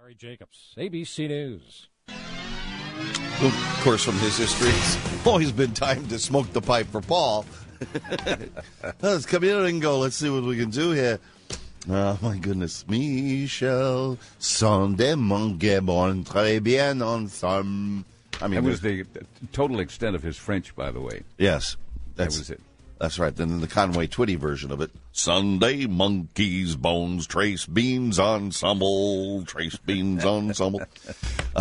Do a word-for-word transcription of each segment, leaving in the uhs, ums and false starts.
Larry Jacobs, A B C News. Of course, from his history, it's always been time to smoke the pipe for Paul. Let's come in and go. Let's see what we can do here. Oh, my goodness. Michel, sont des mangues bon très bien ensemble. I mean, that was the total extent of his French, by the way. Yes. That's, that was it. That's right. Then the Conway Twitty version of it. Sunday monkeys, bones, trace beans ensemble, trace beans ensemble. Uh,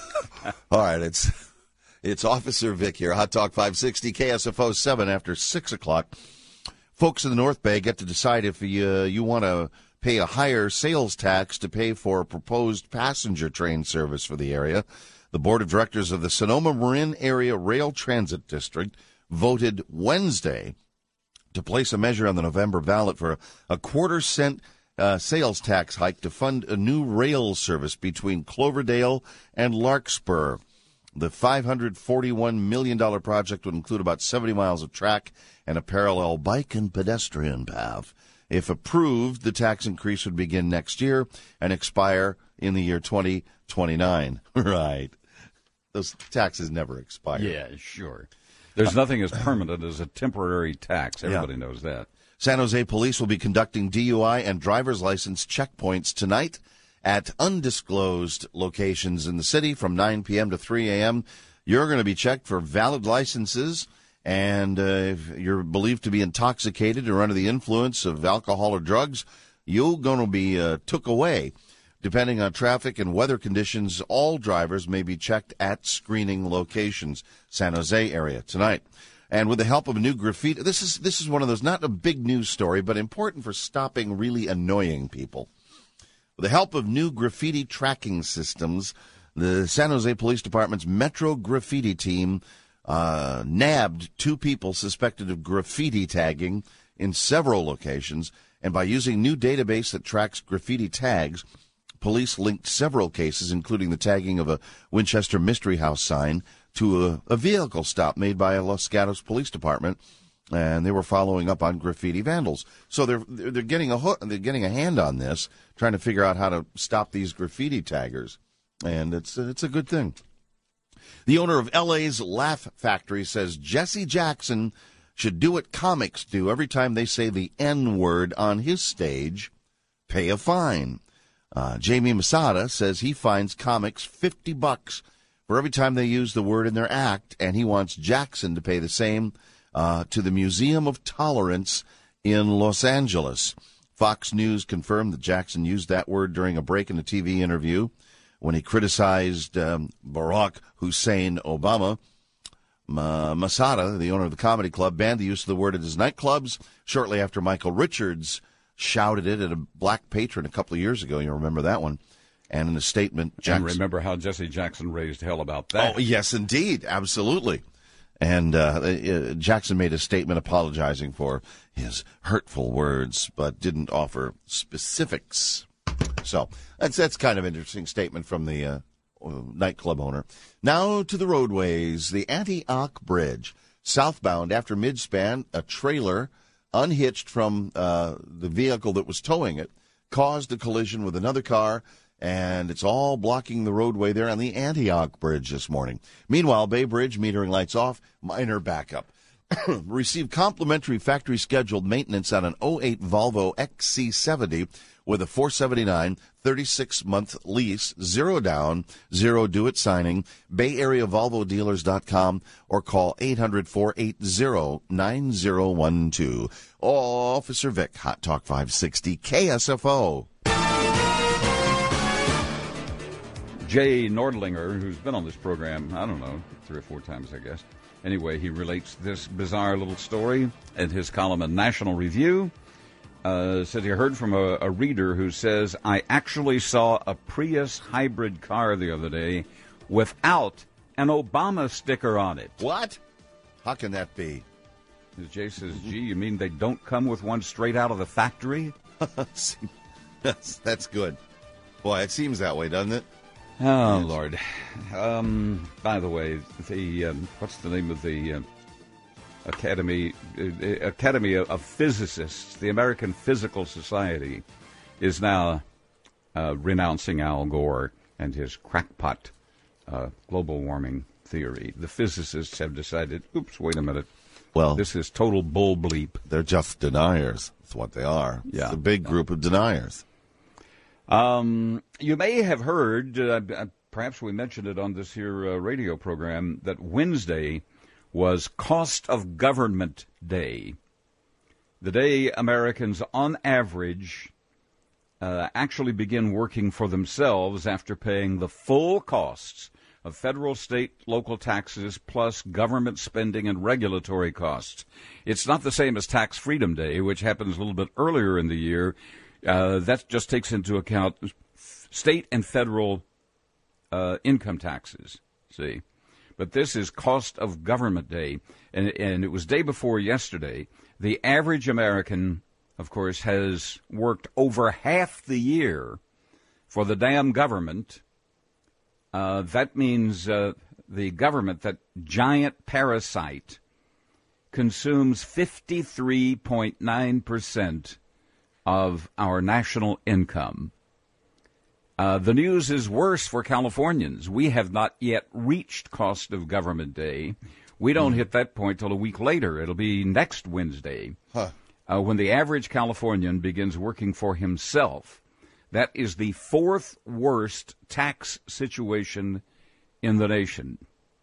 all right, it's it's Officer Vic here. Hot Talk five sixty, K S F O seven after six o'clock. Folks in the North Bay get to decide if you, you want to pay a higher sales tax to pay for a proposed passenger train service for the area. The Board of Directors of the Sonoma Marin Area Rail Transit District voted Wednesday to place a measure on the November ballot for a quarter cent uh, sales tax hike to fund a new rail service between Cloverdale and Larkspur. The five hundred forty-one million dollars project would include about seventy miles of track and a parallel bike and pedestrian path. If approved, the tax increase would begin next year and expire in the year twenty twenty-nine. Right. Those taxes never expire. Yeah, sure. There's nothing as permanent as a temporary tax. Everybody yeah. knows that. San Jose Police will be conducting D U I and driver's license checkpoints tonight at undisclosed locations in the city from nine p.m. to three a.m. You're going to be checked for valid licenses, and uh, if you're believed to be intoxicated or under the influence of alcohol or drugs, you're going to be uh, took away. Depending on traffic and weather conditions, all drivers may be checked at screening locations, San Jose area tonight. And with the help of a new graffiti, this is this is one of those, not a big news story, but important for stopping really annoying people. With the help of new graffiti tracking systems, the San Jose Police Department's Metro Graffiti team uh, nabbed two people suspected of graffiti tagging in several locations. And by using new database that tracks graffiti tags, police linked several cases, including the tagging of a Winchester Mystery House sign to a, a vehicle stop made by a Los Gatos Police Department. And they were following up on graffiti vandals. So they're they're getting a hook, they're getting a hand on this, trying to figure out how to stop these graffiti taggers, and it's it's a good thing. The owner of L A's Laugh Factory says Jesse Jackson should do what comics do every time they say the N-word on his stage, pay a fine. Uh, Jamie Masada says he fines comics fifty bucks for every time they use the word in their act, and he wants Jackson to pay the same. Uh, to the Museum of Tolerance in Los Angeles. Fox News confirmed that Jackson used that word during a break in a T V interview when he criticized um, Barack Hussein Obama. Ma- Masada, the owner of the comedy club, banned the use of the word at his nightclubs shortly after Michael Richards shouted it at a black patron a couple of years ago. You remember that one. And in a statement, Jackson... And remember how Jesse Jackson raised hell about that. Oh, yes, indeed. Absolutely. And uh, Jackson made a statement apologizing for his hurtful words, but didn't offer specifics. So that's that's kind of an interesting statement from the uh, nightclub owner. Now to the roadways. The Antioch Bridge, southbound after midspan, a trailer unhitched from uh, the vehicle that was towing it caused a collision with another car. And it's all blocking the roadway there on the Antioch Bridge this morning. Meanwhile, Bay Bridge, metering lights off, minor backup. Received complimentary factory scheduled maintenance on an oh eight Volvo X C seventy with a four seventy-nine thirty-six month lease, zero down, zero due at signing. Bay Area Volvo Dealers dot com or call eight hundred, four eight zero, nine zero one two. Officer Vic, Hot Talk five sixty, K S F O. Jay Nordlinger, who's been on this program, I don't know, three or four times, I guess. Anyway, he relates this bizarre little story in his column in National Review. Uh, said he heard from a, a reader who says, I actually saw a Prius hybrid car the other day without an Obama sticker on it. What? How can that be? As Jay says, gee, you mean they don't come with one straight out of the factory? that's, that's good. Boy, it seems that way, doesn't it? Oh, yes. Lord. Um, by the way, the um, what's the name of the uh, Academy uh, Academy of, of Physicists, the American Physical Society, is now uh, renouncing Al Gore and his crackpot uh, global warming theory. The physicists have decided, oops, wait a minute. Well, this is total bull bleep. They're just deniers. That's what they are. Yeah. It's a big group of deniers. Um, you may have heard, uh, perhaps we mentioned it on this here uh, radio program, that Wednesday was Cost of Government Day. The day Americans, on average, uh, actually begin working for themselves after paying the full costs of federal, state, local taxes, plus government spending and regulatory costs. It's not the same as Tax Freedom Day, which happens a little bit earlier in the year. Uh, that just takes into account state and federal uh, income taxes, see. But this is Cost of Government Day, and, and it was day before yesterday. The average American, of course, has worked over half the year for the damn government. Uh, that means uh, the government, that giant parasite, consumes fifty-three point nine percent of our national income. Uh, the news is worse for Californians. We have not yet reached Cost of Government Day. We don't mm. hit that point till a week later. It'll be next Wednesday, huh. uh, when the average Californian begins working for himself. That is the fourth worst tax situation in the nation.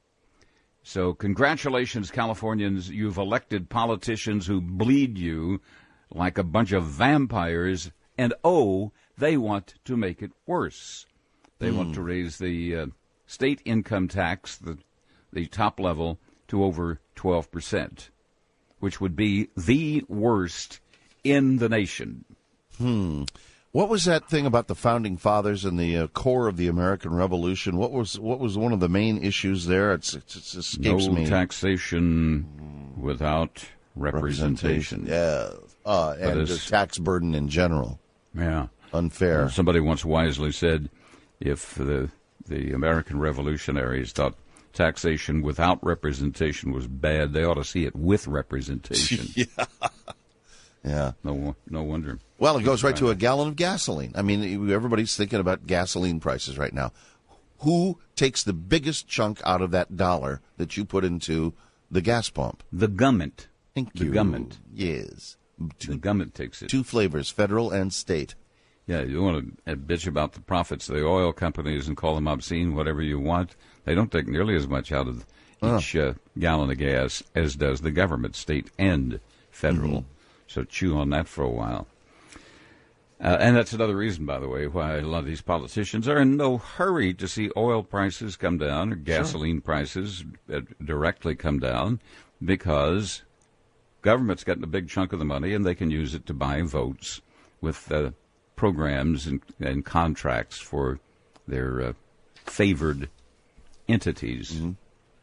So congratulations, Californians. You've elected politicians who bleed you like a bunch of vampires, and oh, they want to make it worse. They mm. want to raise the uh, state income tax, the, the top level, to over twelve percent, which would be the worst in the nation. Hmm. What was that thing about the Founding Fathers and the uh, core of the American Revolution? What was what was one of the main issues there? It's, it's, it escapes no me. No taxation without representation. representation. Yeah, uh, and the tax burden in general. Yeah, unfair. Uh, somebody once wisely said, if the the American revolutionaries thought taxation without representation was bad, they ought to see it with representation. yeah. Yeah. No, no wonder. Well, it goes right to a gallon of gasoline. I mean, everybody's thinking about gasoline prices right now. Who takes the biggest chunk out of that dollar that you put into the gas pump? The government. Thank the you. government. Yes. Two, the government takes it. Two flavors, federal and state. Yeah, you want to bitch about the profits of the oil companies and call them obscene, whatever you want. They don't take nearly as much out of each uh, gallon of gas as does the government, state and federal. Mm-hmm. So chew on that for a while. Uh, and that's another reason, by the way, why a lot of these politicians are in no hurry to see oil prices come down or gasoline sure. prices uh, directly come down, because government's getting a big chunk of the money and they can use it to buy votes with uh, programs and, and contracts for their uh, favored entities. Mm-hmm.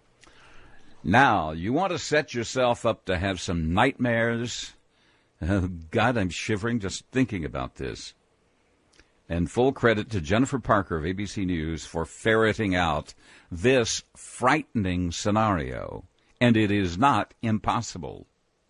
Now, you want to set yourself up to have some nightmares? Oh, God, I'm shivering just thinking about this. And full credit to Jennifer Parker of A B C News for ferreting out this frightening scenario. And it is not impossible.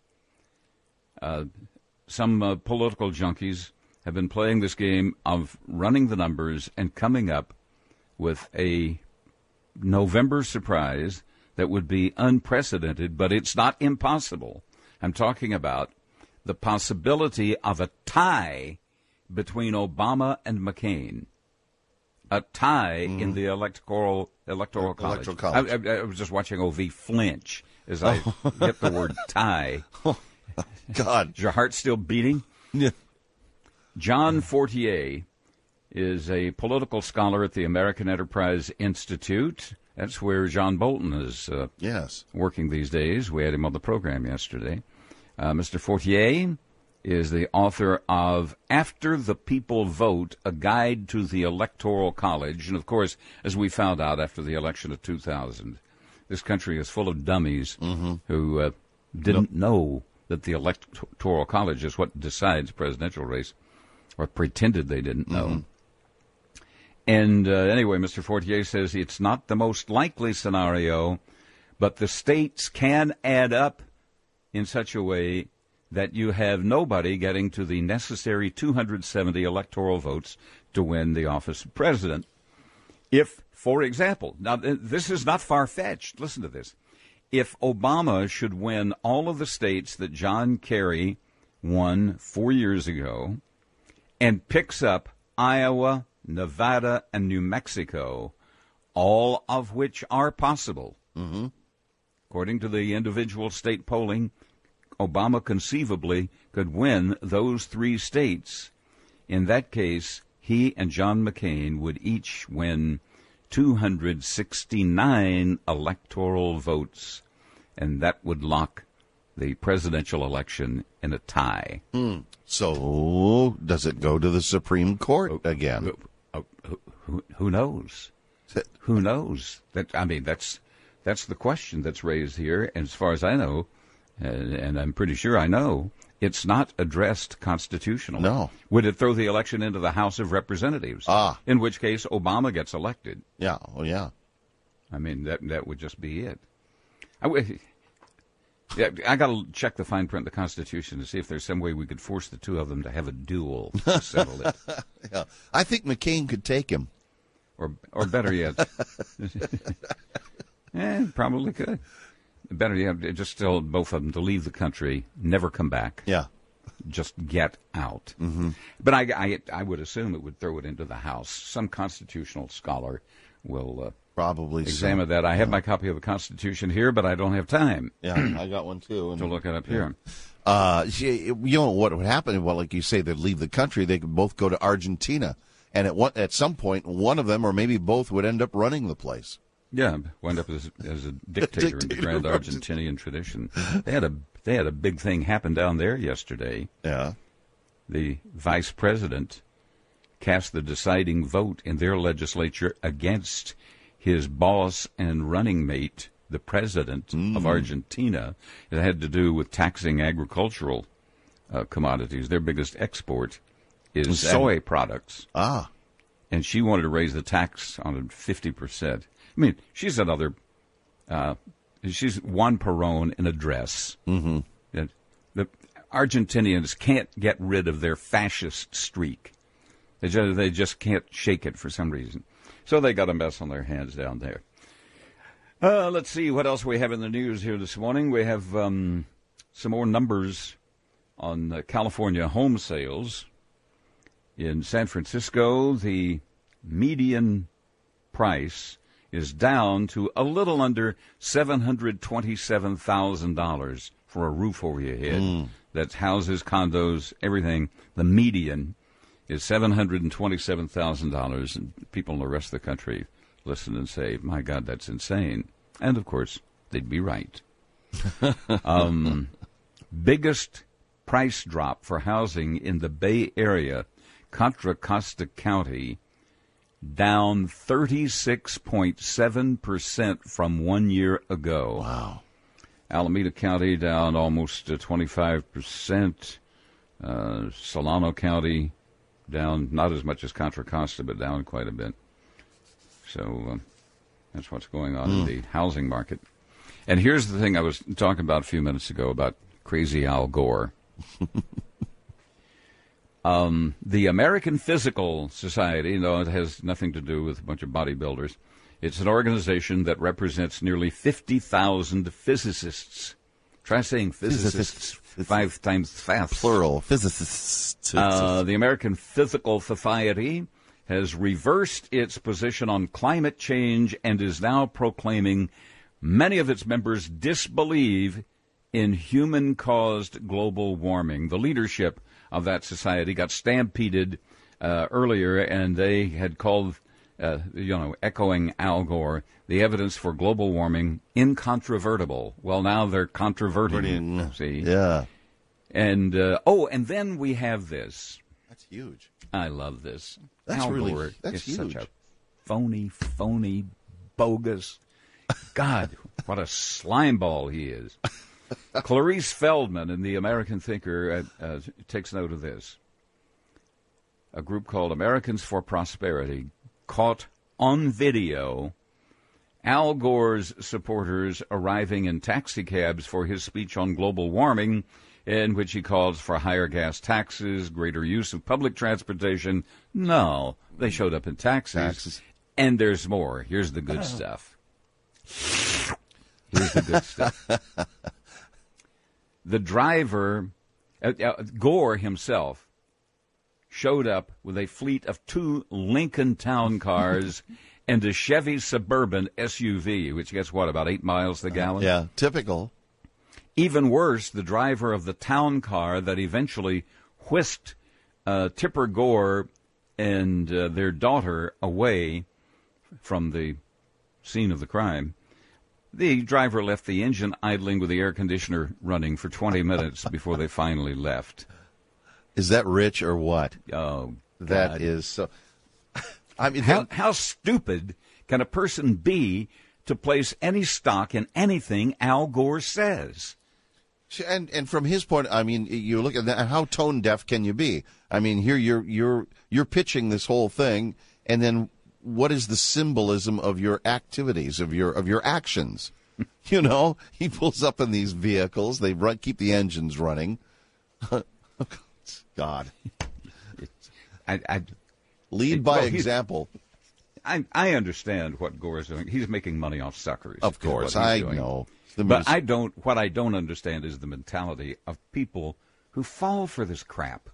Uh, some uh, political junkies have been playing this game of running the numbers and coming up with a November surprise that would be unprecedented, but it's not impossible. I'm talking about the possibility of a tie between Obama and McCain. A tie mm. in the electoral electoral college. Electoral college. I, I, I was just watching O V flinch as I get the word tie. Oh, God. Is your heart still beating? Yeah. John Fortier is a political scholar at the American Enterprise Institute. That's where John Bolton is uh, yes. working these days. We had him on the program yesterday. Uh, Mister Fortier is the author of After the People Vote, A Guide to the Electoral College. And, of course, as we found out after the election of two thousand, this country is full of dummies mm-hmm. who uh, didn't nope. know that the Electoral College is what decides presidential race, or pretended they didn't know. Mm-hmm. And uh, anyway, Mister Fortier says it's not the most likely scenario, but the states can add up in such a way that you have nobody getting to the necessary two hundred seventy electoral votes to to win the office of president. If, for example, now this is not far-fetched, listen to this. If Obama should win all of the states that John Kerry won four years ago and picks up Iowa, Nevada, and New Mexico, all of which are possible, mm-hmm. according to the individual state polling, Obama conceivably could win those three states. In that case, he and John McCain would each win two hundred sixty-nine electoral votes, and that would lock the presidential election in a tie. Mm. So, does it go to the Supreme Court oh, again? Oh, who, who, who knows? Who knows? That I mean, that's that's the question that's raised here. And as far as I know, and, and I'm pretty sure I know, it's not addressed constitutionally. No. Would it throw the election into the House of Representatives? Ah. In which case, Obama gets elected. Yeah. Oh, yeah. I mean, that that would just be it. I, w- yeah, I got to check the fine print of the Constitution to see if there's some way we could force the two of them to have a duel to settle it. Yeah. I think McCain could take him. Or, or better yet, eh, probably could. Better yet, just tell both of them to leave the country, never come back. Yeah. Just get out. Mm-hmm. But I, I, I would assume it would throw it into the House. Some constitutional scholar will uh, probably examine so. that. I have my copy of the Constitution here, but I don't have time. Yeah, I got one too. And to look it up yeah. here. Uh, you know what would happen? Well, like you say, they'd leave the country. They could both go to Argentina. And at one, at some point, one of them or maybe both would end up running the place. Yeah, wind up as, as a dictator, dictator in the grand Argentinian tradition. They had a they had a big thing happen down there yesterday. Yeah, the vice president cast the deciding vote in their legislature against his boss and running mate, the president mm. of Argentina. It had to do with taxing agricultural uh, commodities. Their biggest export is soy products. Ah. And she wanted to raise the tax on it fifty percent. I mean, she's another, uh, she's Juan Perón in a dress. Mm-hmm. The, the Argentinians can't get rid of their fascist streak. They just, they just can't shake it for some reason. So they got a mess on their hands down there. Uh, let's see what else we have in the news here this morning. We have um, some more numbers on uh, California home sales. In San Francisco, the median price is down to a little under seven hundred twenty-seven thousand dollars for a roof over your head. Mm. That's houses, condos, everything. The median is seven hundred twenty-seven thousand dollars. And people in the rest of the country listen and say, my God, that's insane. And, of course, they'd be right. um, biggest price drop for housing in the Bay Area, Contra Costa County, down thirty-six point seven percent from one year ago. Wow. Alameda County down almost uh, twenty-five percent. Uh, Solano County down not as much as Contra Costa, but down quite a bit. So uh, that's what's going on mm. in the housing market. And here's the thing I was talking about a few minutes ago about crazy Al Gore. Um, the American Physical Society, you know, it has nothing to do with a bunch of bodybuilders. It's an organization that represents nearly fifty thousand physicists. Try saying physicists, physicists. five times fast. Plural, physicists. Uh, the American Physical Society has reversed its position on climate change and is now proclaiming many of its members disbelieve in human-caused global warming. The leadership of that society got stampeded uh, earlier, and they had called, uh, you know, echoing Al Gore, the evidence for global warming incontrovertible. Well, now they're controverting. Verting. See? Yeah. And, uh, oh, and then we have this. That's huge. I love this. That's Al really, Gore that's is huge. such a phony, phony, bogus. God, what a slimeball he is. Clarice Feldman in the American Thinker uh, uh, takes note of this. A group called Americans for Prosperity caught on video Al Gore's supporters arriving in taxicabs for his speech on global warming, in which he calls for higher gas taxes, greater use of public transportation. No, they showed up in taxes. Taxes. And there's more. Here's the good stuff. Here's the good stuff. The driver, uh, uh, Gore himself, showed up with a fleet of two Lincoln Town cars and a Chevy Suburban S U V, which gets, what, about eight miles the gallon? Uh, yeah, typical. Even worse, the driver of the town car that eventually whisked uh, Tipper Gore and uh, their daughter away from the scene of the crime. The driver left the engine idling with the air conditioner running for twenty minutes before they finally left. Is that rich or what? Oh, that God. is so. I mean, how, how stupid can a person be to place any stock in anything Al Gore says? And and from his point, I mean, you look at that. How tone deaf can you be? I mean, here you're you're you're pitching this whole thing, and then what is the symbolism of your activities, of your of your actions? You know, he pulls up in these vehicles. They run, keep the engines running. God, I, I lead by well, example. I I understand what Gore is doing. He's making money off suckers. Of course, I doing. know. The but mus- I don't. What I don't understand is the mentality of people who fall for this crap.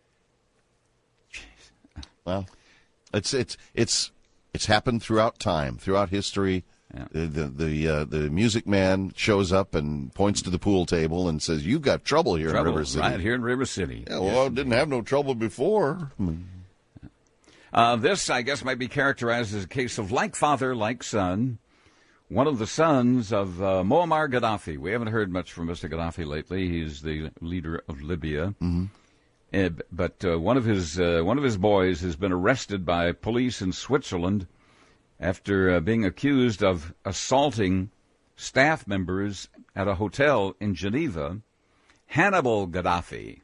Well, it's it's it's it's happened throughout time, throughout history. Yeah. The the the, uh, the music man shows up and points to the pool table and says, "You've got trouble here Trouble, in River City." right here in River City. Yeah, well, I didn't have no trouble before. Uh, this, I guess, might be characterized as a case of like father, like son. One of the sons of uh, Muammar Gaddafi. We haven't heard much from Mister Gaddafi lately. He's the leader of Libya. Mm-hmm. Uh, but uh, one of his uh, one of his boys has been arrested by police in Switzerland after uh, being accused of assaulting staff members at a hotel in Geneva. Hannibal Gaddafi.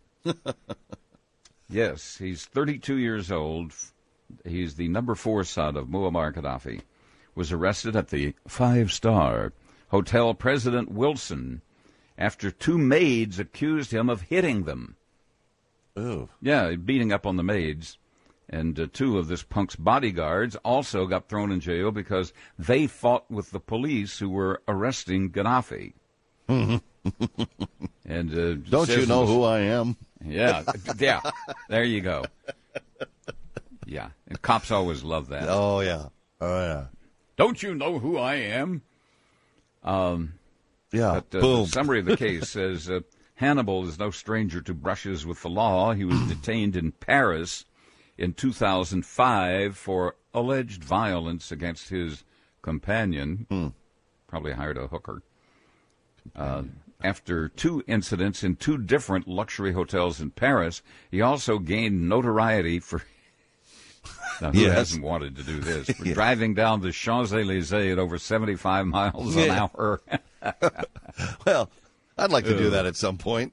Yes, he's thirty-two years old. He's the number four son of Muammar Gaddafi. Was arrested at the five-star Hotel President Wilson after two maids accused him of hitting them. Oh. Yeah, beating up on the maids. And uh, two of this punk's bodyguards also got thrown in jail because they fought with the police who were arresting Gaddafi. and uh, Don't you know who I am? Yeah, yeah. There you go. Yeah, and cops always love that. Oh yeah, oh yeah. Don't you know who I am? Um, yeah. But, uh, Boom. the summary of the case says uh, Hannibal is no stranger to brushes with the law. He was detained in Paris in two thousand five for alleged violence against his companion. Hmm. Probably hired a hooker. Uh, after two incidents in two different luxury hotels in Paris, he also gained notoriety for... Now, who Yes. hasn't wanted to do this? For Yeah. driving down the Champs-Élysées at over seventy-five miles an Yeah. hour. Well, I'd like to do that at some point.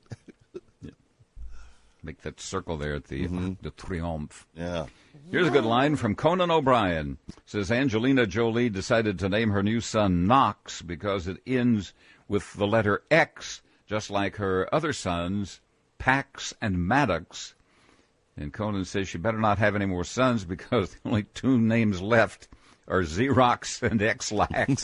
Make that circle there at the Mm-hmm. the Triomphe. Yeah. Here's a good line from Conan O'Brien. It says Angelina Jolie decided to name her new son Knox because it ends with the letter X, just like her other sons, Pax and Maddox. And Conan says she better not have any more sons because the only two names left are Xerox and X-Lax.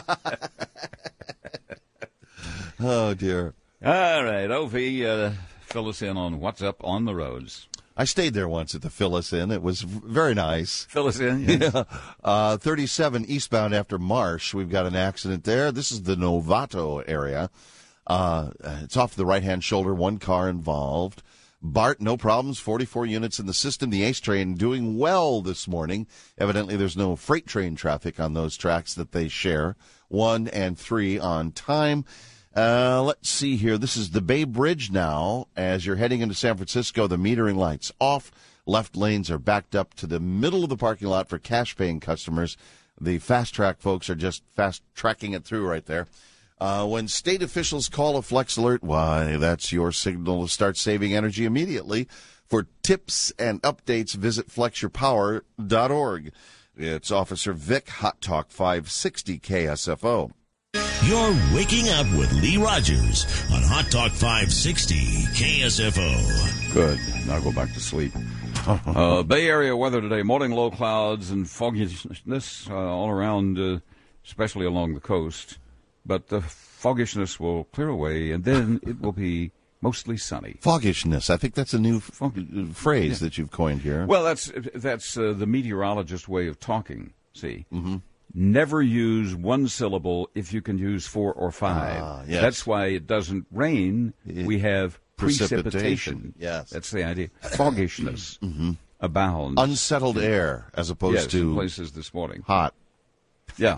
Oh dear. All right, Opie, uh, fill us in on what's up on the roads. I stayed there once at the Phyllis Inn. It was v- very nice. Fill us in. Yeah. Yeah. Uh, thirty-seven eastbound after Marsh. We've got an accident there. This is the Novato area. Uh, it's off the right-hand shoulder. One car involved. Bart, no problems. forty-four units in the system. The Ace train doing well this morning. Evidently, there's no freight train traffic on those tracks that they share. One and three on time. Uh, let's see here. This is the Bay Bridge now. As you're heading into San Francisco, the metering lights off. Left lanes are backed up to the middle of the parking lot for cash-paying customers. The fast track folks are just fast tracking it through right there. Uh, when state officials call a flex alert, why, that's your signal to start saving energy immediately. For tips and updates, visit flex your power dot org. It's Officer Vic, Hot Talk five sixty K S F O. You're waking up with Lee Rogers on Hot Talk five sixty K S F O. Good. Now go back to sleep. uh, Bay Area weather today, morning low clouds and fogginess uh, all around, uh, especially along the coast. But the foggishness will clear away, and then it will be mostly sunny. Foggishness. I think that's a new f- Fog- phrase yeah. that you've coined here. Well, that's that's uh, the meteorologist way of talking, see. Mm-hmm. Never use one syllable if you can use four or five. Ah, yes. That's why it doesn't rain. It, we have precipitation. precipitation. Yes. That's the idea. Foggishness mm-hmm. abounds. Unsettled air as opposed yes, to in places this morning. hot. Yeah.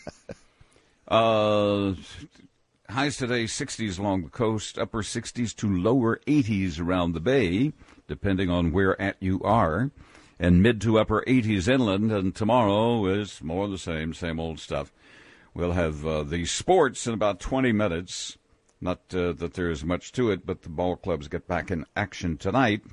uh, highs today, sixties along the coast, upper sixties to lower eighties around the bay, depending on where at you are. And mid to upper eighties inland, and tomorrow is more of the same, same old stuff. We'll have uh, the sports in about twenty minutes. Not uh, that there is much to it, but the ball clubs get back in action tonight.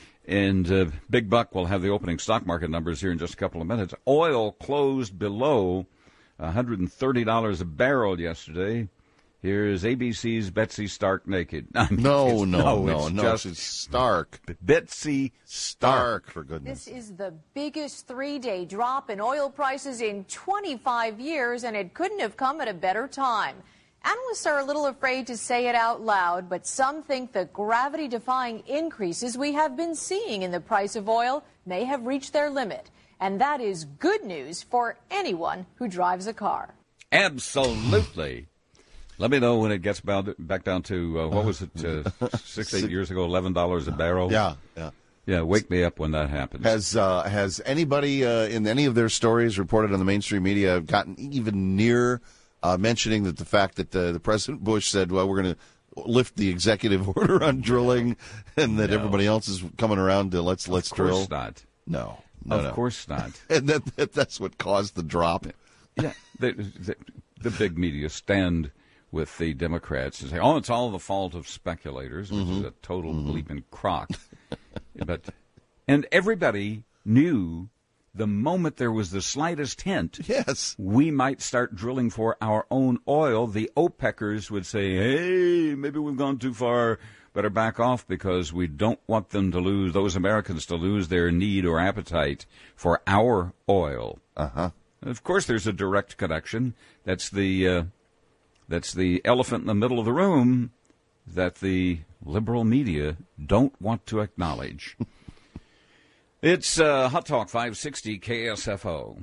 And uh, Big Buck will have the opening stock market numbers here in just a couple of minutes. Oil closed below one hundred thirty dollars a barrel yesterday. Here's A B C's Betsy Stark naked. I mean, No, no, no, no, it's no. just It's Stark. Betsy Stark, for goodness. This is the biggest three-day drop in oil prices in twenty-five years, and it couldn't have come at a better time. Analysts are a little afraid to say it out loud, but some think the gravity-defying increases we have been seeing in the price of oil may have reached their limit. And that is good news for anyone who drives a car. Absolutely. Let me know when it gets back down to, uh, what was it, uh, six, eight years ago, eleven dollars a barrel? Yeah, yeah. Yeah, wake me up when that happens. Has uh, has anybody uh, in any of their stories reported on the mainstream media gotten even near uh, mentioning that the fact that uh, the President Bush said, well, we're going to lift the executive order on drilling, and that No. everybody else is coming around to let's let's Of course drill? not. No, no, Of no. course not. And that, that that's what caused the drop. Yeah, the, the, the big media stand with the Democrats and say, oh, it's all the fault of speculators, which Mm-hmm. is a total bleeping crock. But and everybody knew the moment there was the slightest hint Yes. we might start drilling for our own oil, the OPECers would say, hey, maybe we've gone too far, better back off because we don't want them to lose, those Americans to lose their need or appetite for our oil. Uh-huh. Of course, there's a direct connection. That's the uh, that's the elephant in the middle of the room that the liberal media don't want to acknowledge. It's uh, Hot Talk five sixty K S F O.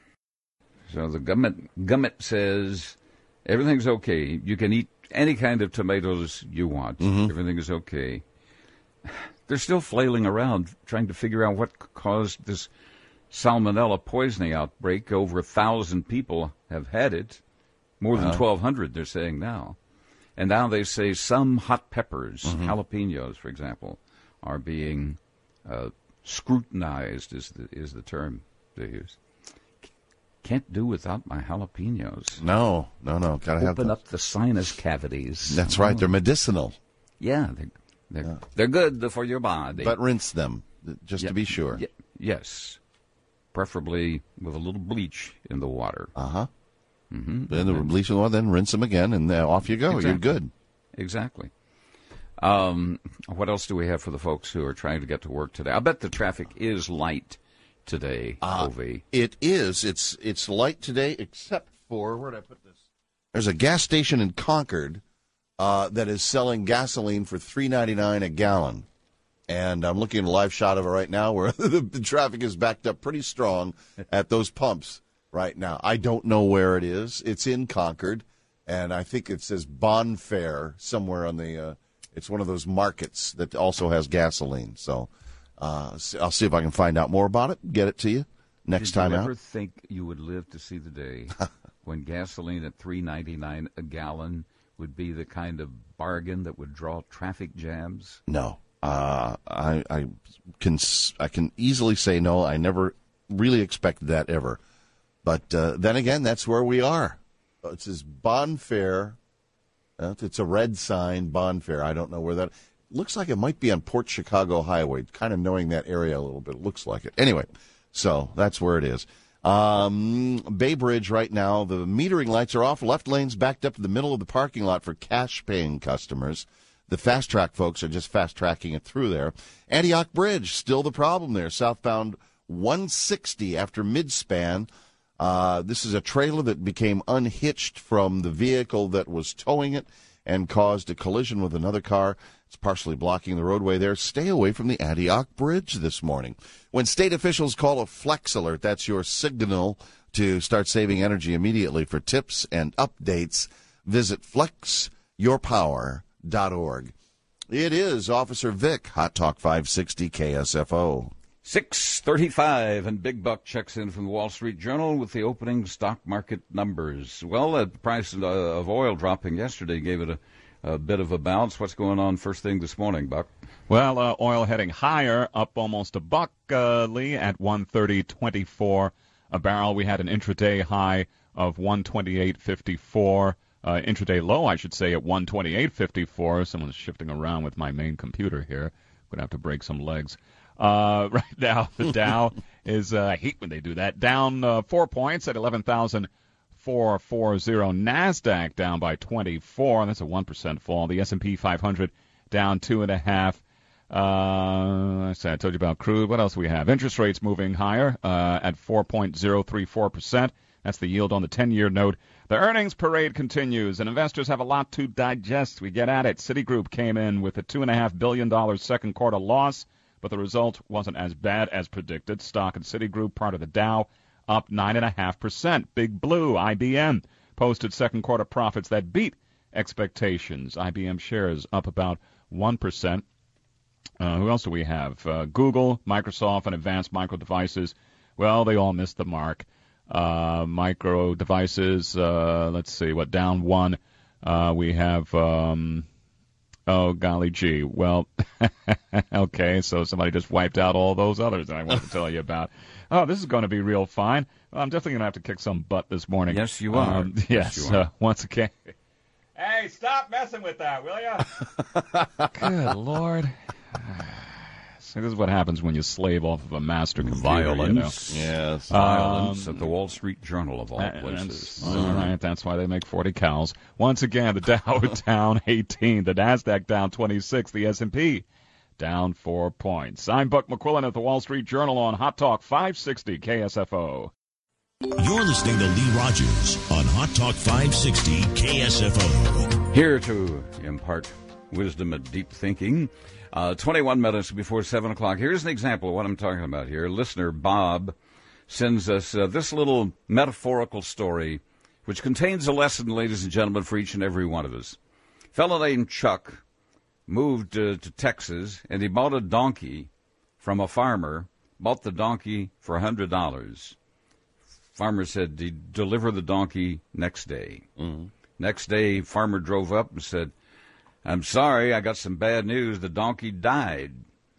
So the government, government says everything's okay. You can eat any kind of tomatoes you want. Mm-hmm. Everything is okay. They're still flailing around trying to figure out what caused this salmonella poisoning outbreak. Over a thousand people have had it. More than uh-huh. twelve hundred, they're saying now. And now they say some hot peppers, mm-hmm. jalapenos, for example, are being uh, scrutinized, is the, is the term they use. Can't do without my jalapenos. No, no, no. Gotta have Open those. up the sinus cavities. That's right. They're medicinal. Yeah, they're, they're, Yeah. they're good for your body. But rinse them, just Yeah, to be sure. y- yes. Preferably with a little bleach in the water. Uh-huh. Mm-hmm. Then the bleach in the water, then rinse them again, and uh, off you go. Exactly. You're good. Exactly. Um, what else do we have for the folks who are trying to get to work today? I bet the traffic is light today, Uh, O V. It is. It's it's light today, except for, where did I put this? There's a gas station in Concord uh, that is selling gasoline for three ninety-nine a gallon. And I'm looking at a live shot of it right now where the, the traffic is backed up pretty strong at those pumps right now. I don't know where it is. It's in Concord, and I think it says Bon Fair somewhere on the uh, it's one of those markets that also has gasoline. So uh, I'll see if I can find out more about it, get it to you next Did time you out. ever think you would live to see the day when gasoline at three ninety-nine a gallon would be the kind of bargain that would draw traffic jams? No. Uh, I, I can s- I can easily say no. I never really expected that ever. But uh, then again, that's where we are. It says Bon Fair. Uh, it's a red sign, Bon Fair. I don't know where that looks like. It might be on Port Chicago Highway, kind of knowing that area a little bit. It looks like it. Anyway, so that's where it is. Um, Bay Bridge right now, the metering lights are off. Left lane's backed up to the middle of the parking lot for cash-paying customers. The fast track folks are just fast tracking it through there. Antioch Bridge, still the problem there. Southbound one sixty after midspan. Uh, this is a trailer that became unhitched from the vehicle that was towing it and caused a collision with another car. It's partially blocking the roadway there. Stay away from the Antioch Bridge this morning. When state officials call a flex alert, that's your signal to start saving energy immediately. For tips and updates, visit flex your power dot org. It is Officer Vic, Hot Talk five sixty K S F O. six thirty-five, and Big Buck checks in from the Wall Street Journal with the opening stock market numbers. Well, the price of oil dropping yesterday gave it a, a bit of a bounce. What's going on first thing this morning, Buck? Well, uh, oil heading higher, up almost a buck, uh, Lee, at one thirty twenty-four a barrel. We had an intraday high of one twenty-eight fifty-four. Uh, intraday low, I should say, at one twenty-eight fifty-four. Someone's shifting around with my main computer here. Going to have to break some legs. Uh, right now, the Dow is, uh, I hate when they do that, down uh, four points at eleven thousand four hundred forty. NASDAQ down by twenty-four. That's a one percent fall. The S and P five hundred down two point five. Uh, I said I told you about crude. What else do we have? Interest rates moving higher uh, at four point zero three four percent. That's the yield on the ten-year note. The earnings parade continues, and investors have a lot to digest. We get at it. Citigroup came in with a two point five billion dollars second quarter loss, but the result wasn't as bad as predicted. Stock at Citigroup, part of the Dow, up nine point five percent. Big Blue, I B M, posted second quarter profits that beat expectations. I B M shares up about one percent. Uh, who else do we have? Uh, Google, Microsoft, and Advanced Micro Devices. Well, they all missed the mark. Uh, micro devices, uh, let's see, what, down one. Uh, we have, um, oh, golly gee. Well, okay, so somebody just wiped out all those others that I wanted to tell you about. Oh, this is going to be real fine. Well, I'm definitely going to have to kick some butt this morning. Yes, you are. Um, yes, yes you are. Uh, once again. Hey, stop messing with that, will you? Good Lord. This is what happens when you slave off of a master computer. Violence. You know? Yes. Violence Um, at the Wall Street Journal, of all That- places. That's, all right, that's why they make forty cows. Once again, the Dow down eighteen, the NASDAQ down twenty-six, the S and P down four points. I'm Buck McQuillan at the Wall Street Journal on Hot Talk five sixty K S F O. You're listening to Lee Rogers on Hot Talk five sixty K S F O. Here to impart wisdom and deep thinking. Uh, twenty-one minutes before seven o'clock. Here's an example of what I'm talking about here. Listener Bob sends us uh, this little metaphorical story, which contains a lesson, ladies and gentlemen, for each and every one of us. A fellow named Chuck moved uh, to Texas, and he bought a donkey from a farmer, bought the donkey for one hundred dollars. Farmer said he'd deliver the donkey next day. Mm-hmm. Next day, farmer drove up and said, I'm sorry, I got some bad news. The donkey died.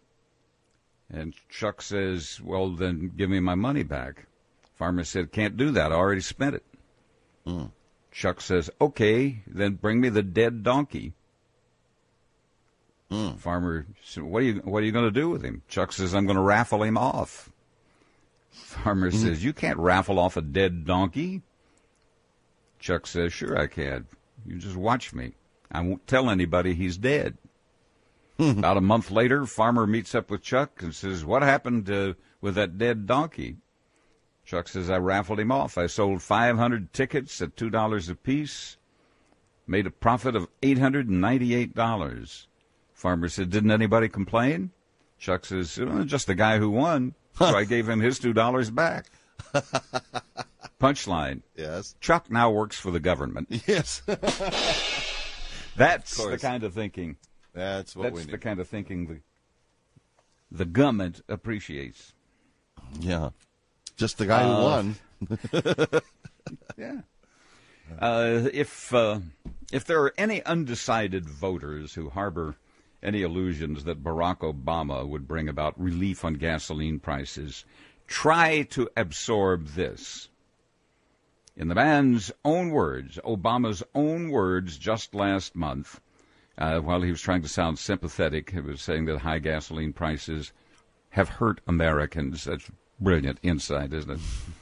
And Chuck says, well, then give me my money back. Farmer said, can't do that. I already spent it. Mm. Chuck says, okay, then bring me the dead donkey. Mm. Farmer said, what are you, what are you going to do with him? Chuck says, I'm going to raffle him off. Farmer mm. says, you can't raffle off a dead donkey. Chuck says, sure I can. You just watch me. I won't tell anybody he's dead. About a month later, farmer meets up with Chuck and says, what happened uh, with that dead donkey? Chuck says, I raffled him off. I sold five hundred tickets at two dollars apiece, made a profit of eight hundred ninety-eight dollars. Farmer said, didn't anybody complain? Chuck says, oh, just the guy who won, so I gave him his two dollars back. Punchline. Yes. Chuck now works for the government. Yes. That's the kind of thinking. That's what That's we need. the kind of thinking the the government appreciates. Yeah. Just the guy uh, who won. Yeah. Uh, if uh, if there are any undecided voters who harbor any illusions that Barack Obama would bring about relief on gasoline prices, try to absorb this. In the man's own words, Obama's own words just last month, uh, while he was trying to sound sympathetic, he was saying that high gasoline prices have hurt Americans. That's brilliant insight, isn't it?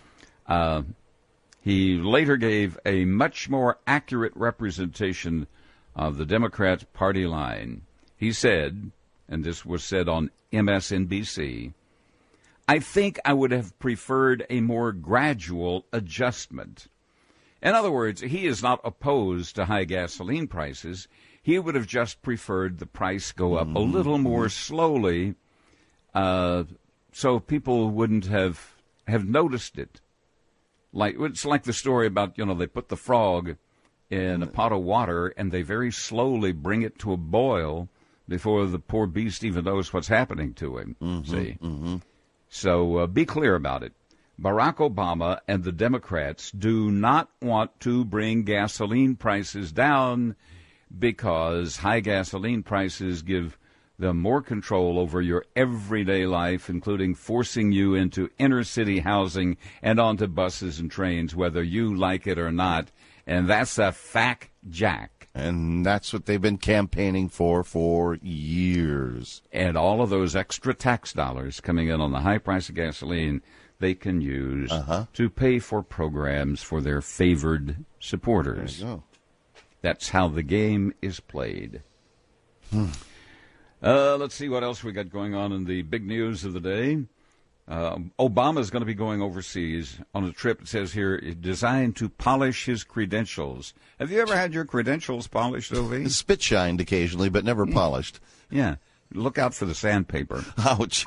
Uh, he later gave a much more accurate representation of the Democrat party line. He said, and this was said on M S N B C, I think I would have preferred a more gradual adjustment. In other words, he is not opposed to high gasoline prices. He would have just preferred the price go up mm-hmm. a little more slowly, uh, so people wouldn't have have noticed it. Like it's like the story about, you know, they put the frog in a pot of water and they very slowly bring it to a boil before the poor beast even knows what's happening to him. Mm-hmm, See? Mm-hmm. So uh, be clear about it. Barack Obama and the Democrats do not want to bring gasoline prices down because high gasoline prices give them more control over your everyday life, including forcing you into inner city housing and onto buses and trains, whether you like it or not. And that's a fact, Jack. And that's what they've been campaigning for for years. And all of those extra tax dollars coming in on the high price of gasoline, they can use uh-huh. to pay for programs for their favored supporters. There you go. That's how the game is played. Hmm. Uh, let's see what else we got going on in the big news of the day. Uh, Obama is going to be going overseas on a trip, it says here, designed to polish his credentials. Have you ever had your credentials polished, O V? Spit shined occasionally, but never polished. Yeah. Look out for the sandpaper. Ouch.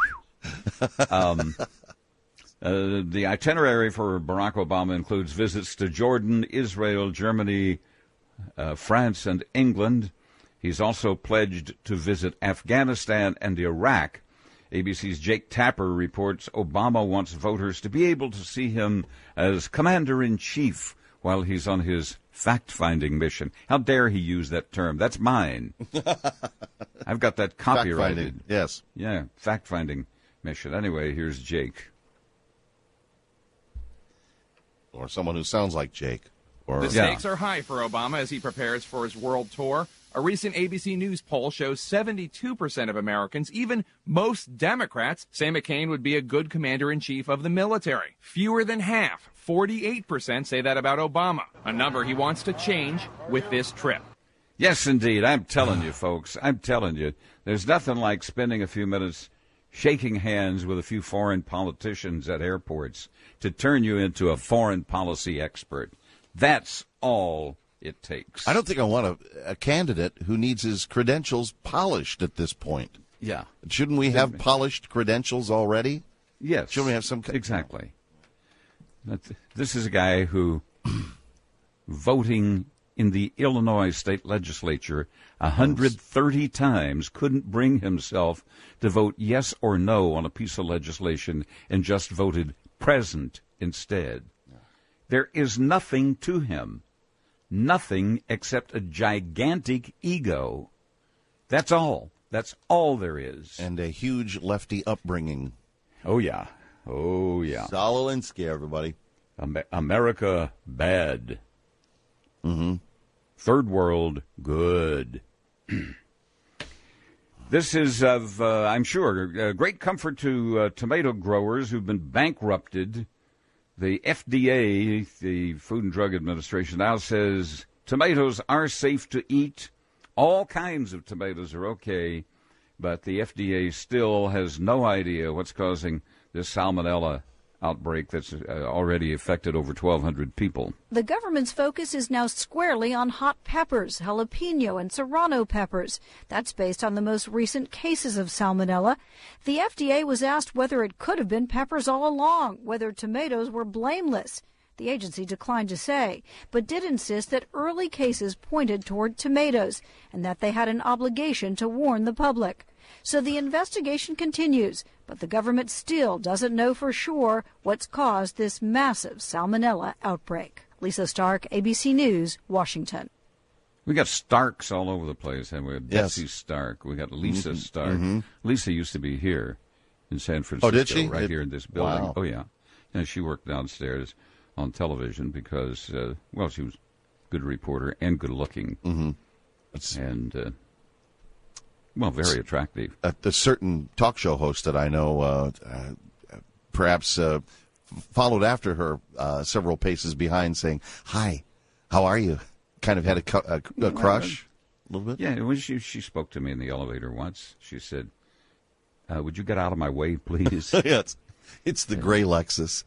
um, uh, the itinerary for Barack Obama includes visits to Jordan, Israel, Germany, uh, France, and England. He's also pledged to visit Afghanistan and Iraq. A B C's Jake Tapper reports Obama wants voters to be able to see him as commander-in-chief while he's on his fact-finding mission. How dare he use that term? That's mine. I've got that copyrighted. Fact-finding, yes. Yeah, fact-finding mission. Anyway, here's Jake. Or someone who sounds like Jake. Or, the yeah. stakes are high for Obama as he prepares for his world tour. A recent A B C News poll shows seventy-two percent of Americans, even most Democrats, say McCain would be a good commander-in-chief of the military. Fewer than half, forty-eight percent, say that about Obama, a number he wants to change with this trip. Yes, indeed. I'm telling you, folks, I'm telling you, there's nothing like spending a few minutes shaking hands with a few foreign politicians at airports to turn you into a foreign policy expert. That's all it takes. I don't think I want a, a candidate who needs his credentials polished at this point. Yeah. Shouldn't we have polished credentials already? Yes. Shouldn't we have some... Exactly. This is a guy who, voting in the Illinois state legislature one hundred thirty times, couldn't bring himself to vote yes or no on a piece of legislation and just voted present instead. There is nothing to him. Nothing except a gigantic ego. That's all. That's all there is. And a huge lefty upbringing. Oh, yeah. Oh, yeah. Saul Alinsky, everybody. Amer- America, bad. Mm-hmm. Third world, good. This is of, uh, I'm sure, uh, great comfort to uh, tomato growers who've been bankrupted. The F D A, the Food and Drug Administration, now says tomatoes are safe to eat. All kinds of tomatoes are okay, but the F D A still has no idea what's causing this salmonella outbreak that's uh, already affected over twelve hundred people. The government's focus is now squarely on hot peppers, jalapeno and serrano peppers. That's based on the most recent cases of salmonella. The F D A was asked whether it could have been peppers all along, whether tomatoes were blameless. The agency declined to say, but did insist that early cases pointed toward tomatoes and that they had an obligation to warn the public. So the investigation continues, but the government still doesn't know for sure what's caused this massive salmonella outbreak. Lisa Stark, A B C News, Washington. We got Starks all over the place, haven't we? Yes. Betsy Stark. We got Lisa mm-hmm. Stark. Mm-hmm. Lisa used to be here in San Francisco. Oh, did she? Right it, here in this building. Wow. Oh, yeah. And she worked downstairs on television because, uh, well, she was a good reporter and good looking. Mm-hmm. And, uh, well, very attractive. A, a certain talk show host that I know, uh, uh, perhaps uh, followed after her uh, several paces behind, saying, "Hi, how are you?" Kind of had a, cu- a, a crush, a little bit. Yeah, when she she spoke to me in the elevator once, she said, uh, "Would you get out of my way, please?" Yeah, it's, it's the gray Lexus.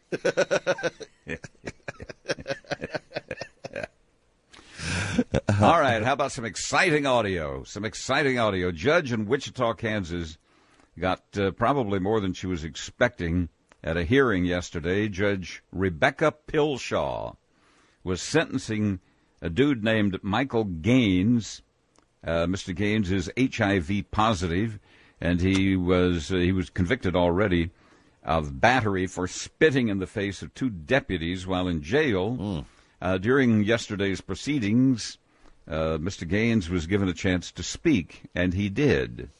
All right, how about some exciting audio? Some exciting audio. Judge in Wichita, Kansas, got uh, probably more than she was expecting at a hearing yesterday. Judge Rebecca Pilshaw was sentencing a dude named Michael Gaines. Uh, Mister Gaines is H I V positive, and he was uh, he was convicted already of battery for spitting in the face of two deputies while in jail. Mm. Uh, during yesterday's proceedings, uh, Mister Gaines was given a chance to speak, and he did.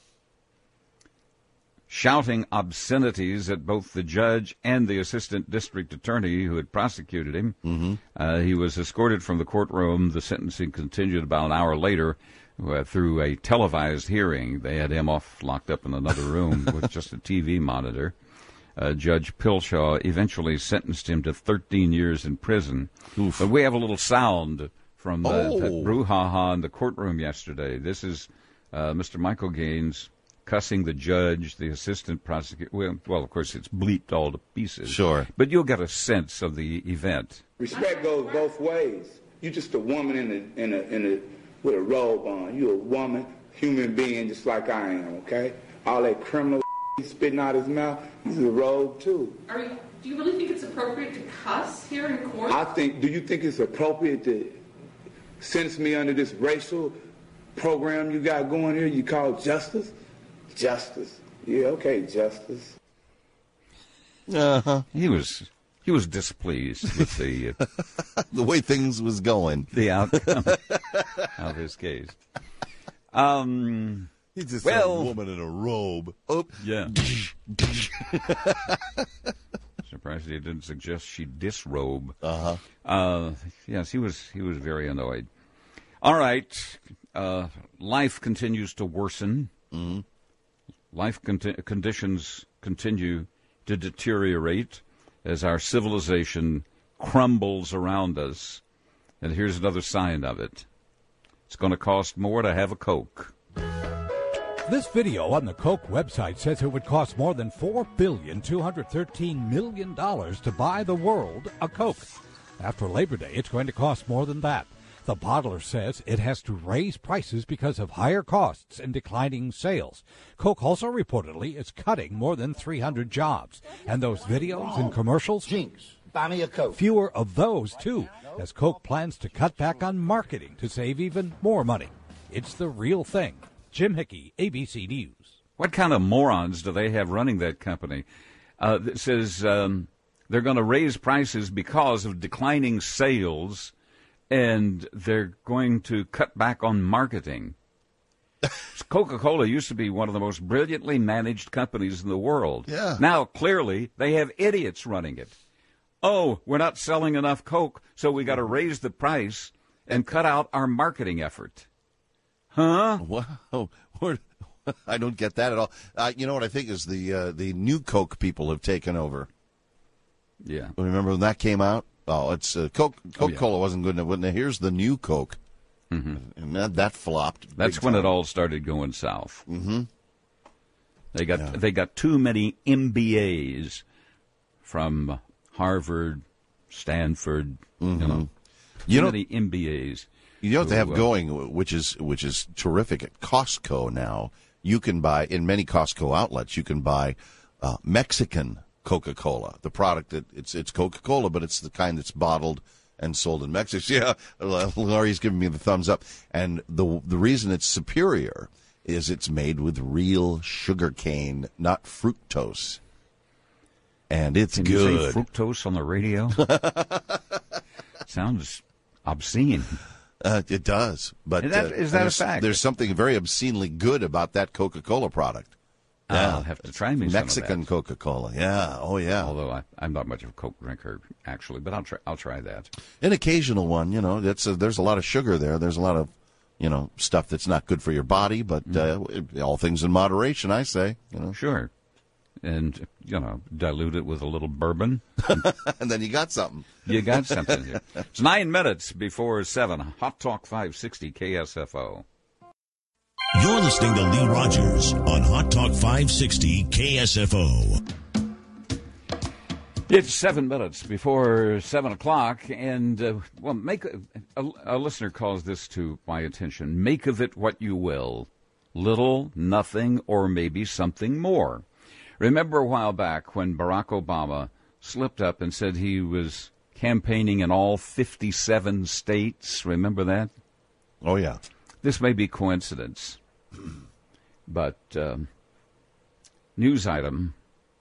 Shouting obscenities at both the judge and the assistant district attorney who had prosecuted him. Mm-hmm. Uh, he was escorted from the courtroom. The sentencing continued about an hour later uh, through a televised hearing. They had him off, locked up in another room with just a T V monitor. Uh, Judge Pilshaw eventually sentenced him to thirteen years in prison. Oof. But we have a little sound from uh, Oh. that brouhaha in the courtroom yesterday. This is uh, Mister Michael Gaines cussing the judge, the assistant prosecutor. Well, well, of course, it's bleeped all to pieces. Sure. But you'll get a sense of the event. Respect goes both ways. You just a woman in a in a in a with a robe on. You a woman, human being, just like I am. Okay. All that criminal he's spitting out his mouth. He's a rogue too. Are you, do you really think it's appropriate to cuss here in court? I think. Do you think it's appropriate to sentence me under this racial program you got going here? You call justice? Justice. Yeah. Okay. Justice. Uh-huh. He was he was displeased with the uh, The way things was going. the outcome of his case. Um. He's just Well- a woman in a robe. Oh, Yeah. Surprised he didn't suggest she disrobe. uh-huh. Uh, yes, he was he was very annoyed. All right, uh, life continues to worsen. Mm-hmm. Life conti- conditions continue to deteriorate as our civilization crumbles around us. And here's another sign of it. It's going to cost more to have a Coke. This video on the Coke website says it would cost more than four billion two hundred thirteen million dollars to buy the world a Coke. After Labor Day, it's going to cost more than that. The bottler says it has to raise prices because of higher costs and declining sales. Coke also reportedly is cutting more than three hundred jobs. And those videos and commercials? Jinx, buy me a Coke. Fewer of those, too, as Coke plans to cut back on marketing to save even more money. It's the real thing. Jim Hickey, A B C News. What kind of morons do they have running that company? Uh, that says um, they're going to raise prices because of declining sales, and they're going to cut back on marketing. Coca-Cola used to be one of the most brilliantly managed companies in the world. Yeah. Now, clearly, they have idiots running it. Oh, we're not selling enough Coke, so we got to raise the price and cut out our marketing effort. Huh? Wow. Where- I don't get that at all. Uh, you know what I think is the uh, the new Coke people have taken over. Yeah. Remember when that came out? Oh, it's uh, Coke. Coca-Cola Oh, yeah. wasn't good enough. Wasn't it? Here's the new Coke, Mm-hmm. and that, that flopped. That's big when time. it all started going south. Mm-hmm. They got Yeah. they got too many M B As from Harvard, Stanford, Mm-hmm. you know, too You know- many M B As. You know what they have who, uh, going, which is which is terrific at Costco now. You can buy in many Costco outlets. You can buy uh, Mexican Coca-Cola, the product that it's it's Coca-Cola, but it's the kind that's bottled and sold in Mexico. Yeah, Laurie's giving me the thumbs up. And the the reason it's superior is it's made with real sugar cane, not fructose, and it's Can good. you say fructose on the radio? Sounds obscene. Uh, it does, but Is that- uh, is that a there's, fact? there's something very obscenely good about that Coca-Cola product. I'll have to try me some of Mexican that. Coca-Cola. Yeah, oh yeah. Although I, I'm not much of a Coke drinker, actually, but I'll try. I'll try that. An occasional one, you know. That's a, there's a lot of sugar there. There's a lot of, you know, stuff that's not good for your body. But uh, all things in moderation, I say. You know. Sure. and, you know, dilute it with a little bourbon. And then you got something. You got something here. It's nine minutes before seven. Hot Talk five sixty K S F O. You're listening to Lee Rogers on Hot Talk five sixty K S F O. It's seven minutes before seven o'clock, and, uh, well, make a, a, a listener calls this to my attention. Make of it what you will. Little, nothing, or maybe something more. Remember a while back when Barack Obama slipped up and said he was campaigning in all fifty-seven states? Remember that? Oh, yeah. This may be coincidence, but um, news item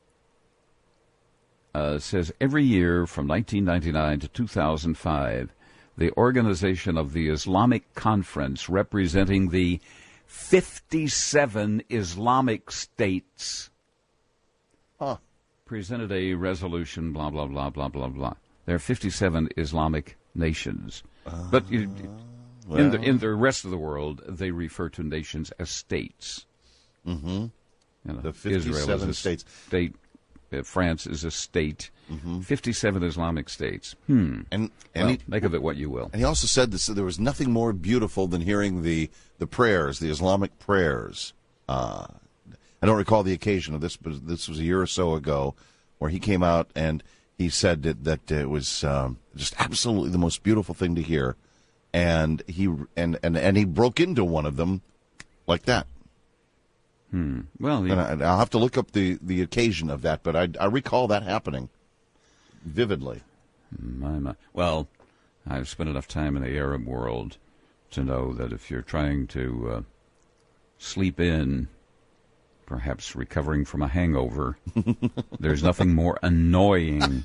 uh, says every year from nineteen ninety-nine to two thousand five, the Organization of the Islamic Conference, representing the fifty-seven Islamic states, huh. presented a resolution, blah, blah, blah, blah, blah, blah. There are fifty-seven Islamic nations. Uh, but you, well. in, the, in the rest of the world, they refer to nations as states. Mm-hmm. You know, the fifty-seven states. State. Uh, France is a state. Mm-hmm. fifty-seven Islamic states. Hmm. And, and well, he, make of it what you will. And he also said this, there was nothing more beautiful than hearing the, the prayers, the Islamic prayers. Uh, I don't recall the occasion of this, but this was a year or so ago where he came out and he said that, that it was um, just absolutely the most beautiful thing to hear. And he and, and, and he broke into one of them like that. Hmm. Well, he, and I, I'll have to look up the, the occasion of that, but I, I recall that happening vividly. My, my. Well, I've spent enough time in the Arab world to know that if you're trying to uh, sleep in, perhaps recovering from a hangover, there's nothing more annoying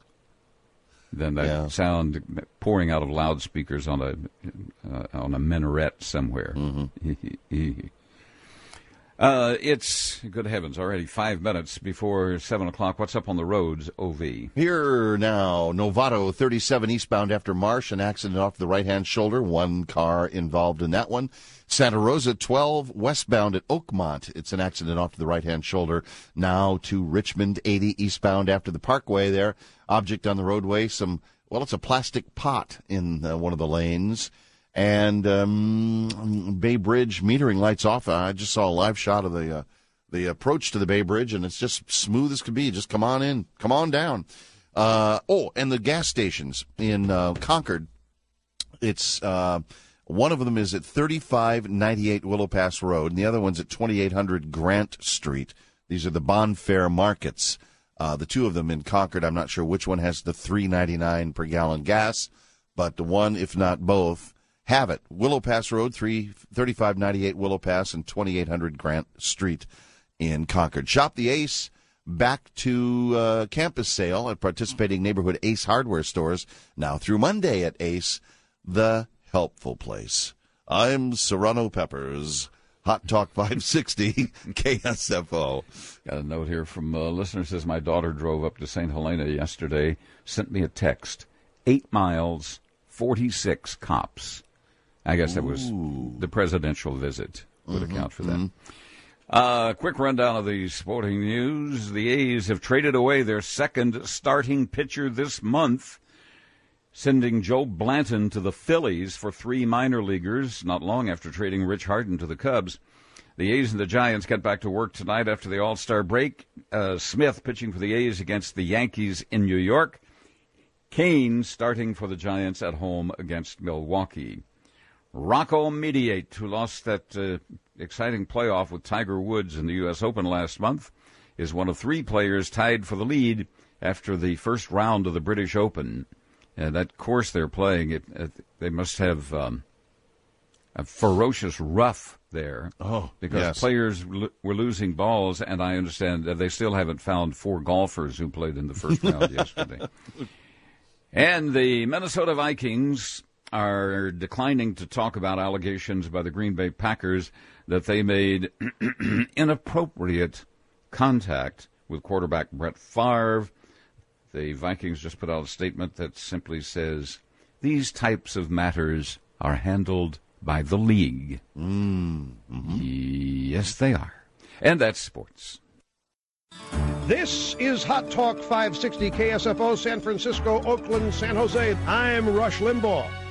than that yeah. sound pouring out of loudspeakers on a uh, on a minaret somewhere. Mm-hmm. Uh, it's, good heavens, already five minutes before seven o'clock. What's up on the roads, O V? Here now, Novato thirty-seven eastbound after Marsh, an accident off the right-hand shoulder. One car involved in that one. Santa Rosa twelve westbound at Oakmont. It's an accident off to the right-hand shoulder. Now to Richmond eighty eastbound after the Parkway there. Object on the roadway, some, well, it's a plastic pot in uh, one of the lanes. And um, Bay Bridge metering lights off. I just saw a live shot of the uh, the approach to the Bay Bridge, and it's just smooth as could be. Just come on in, come on down. Uh, oh, and the gas stations in uh, Concord. It's uh, one of them is at thirty-five ninety-eight Willow Pass Road, and the other one's at twenty-eight hundred Grant Street. These are the Bond Fair markets. Uh, the two of them in Concord. I'm not sure which one has the three ninety-nine per gallon gas, but the one, if not both, have it. Willow Pass Road, thirty-five ninety-eight Willow Pass, and twenty-eight hundred Grant Street in Concord. Shop the Ace. Back to uh, campus sale at participating neighborhood Ace hardware stores. Now through Monday at Ace, the helpful place. I'm Serrano Peppers. Hot Talk five sixty K S F O. Got a note here from a listener says, my daughter drove up to Saint Helena yesterday, sent me a text. Eight miles, forty-six cops. I guess that was Ooh. the presidential visit would mm-hmm, account for that. Mm-hmm. Uh, quick rundown of the sporting news. The A's have traded away their second starting pitcher this month, sending Joe Blanton to the Phillies for three minor leaguers, not long after trading Rich Harden to the Cubs. The A's and the Giants get back to work tonight after the All-Star break. Uh, Smith pitching for the A's against the Yankees in New York. Kane starting for the Giants at home against Milwaukee. Rocco Mediate, who lost that uh, exciting playoff with Tiger Woods in the U S Open last month, is one of three players tied for the lead after the first round of the British Open. And that course they're playing, it, it, they must have um, a ferocious rough there. Oh, because yes. players l- were losing balls, and I understand that they still haven't found four golfers who played in the first round yesterday. And the Minnesota Vikings are declining to talk about allegations by the Green Bay Packers that they made inappropriate contact with quarterback Brett Favre. The Vikings just put out a statement that simply says, these types of matters are handled by the league. Mm, mm-hmm. Yes, they are. And that's sports. This is Hot Talk five sixty K S F O, San Francisco, Oakland, San Jose. I'm Rush Limbaugh.